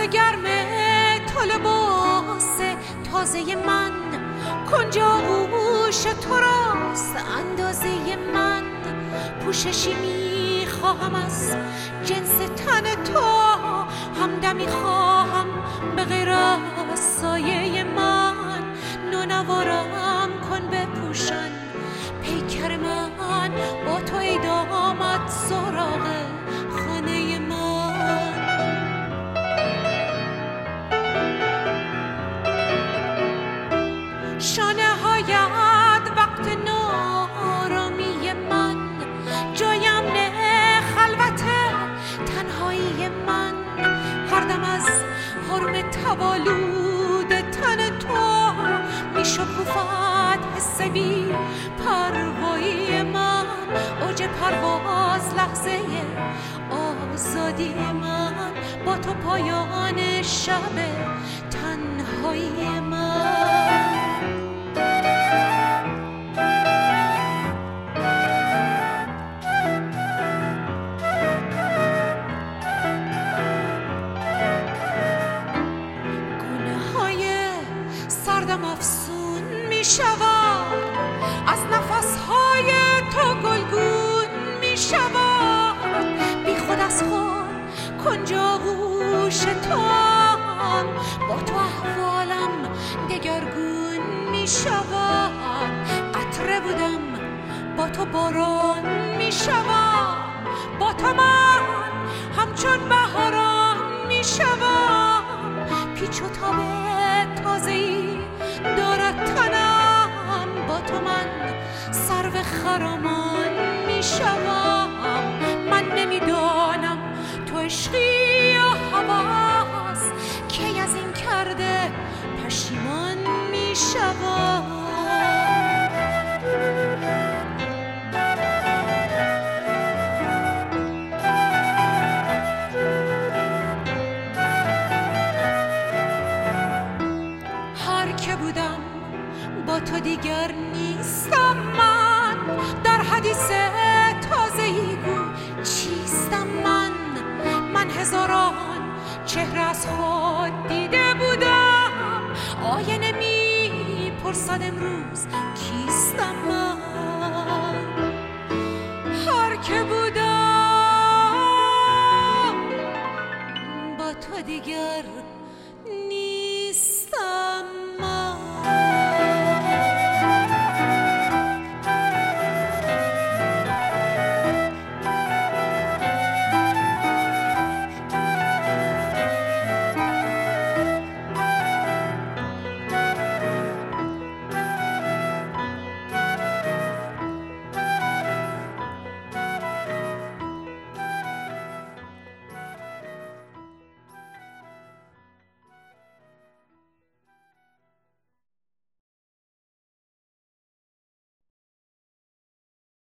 گرم تو لباس تازه من، کنجا گوش تو راست اندازه من. پوششی میخواهم از جنس تن تو، همدمی خواهم به غیر از سایه من. نونوارم کن بپوشن پیکر من، با تو ای دامت سراغ خانه من. شانه هایت وقت نارامی من، جایم نه خلوت تنهایی من. هر دم از حرم تولد تن تو میشکوفد حس بی پروایی من. اوج پرواز لحظه آزادی من، با تو پایان شب تنهایی من. سردم افسون می شود، از نفسهای تو گلگون می شود. بی خود از خود کنجا گوش تو، با تو احوالم دگرگون می شود. قطره بودم با تو باران می شود، با تو من همچون بهاران می شود. پیچ و تاب تازه‌ای دارد تنم، با تو من سرو خرامان می شوم. من نمیدانم تو عشقی یا هواس، کی از این کرده پشیمان می شوم. که بودم با تو دیگر نیستم من، در حدیث تازه‌ای گو چیستم من. من هزاران چهره از خود دیده بودم، آینه می پرسد امروز کیستم من. هر که بودم با تو دیگر